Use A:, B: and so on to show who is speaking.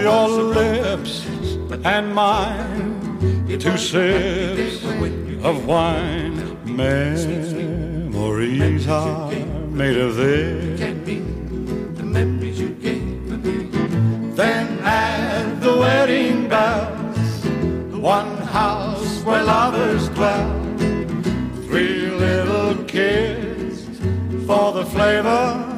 A: your lips and mine, two sips of wine. Memories are made of this. The memories you gave me. Then at the wedding bells, one house where lovers dwell, three little kids for the flavor.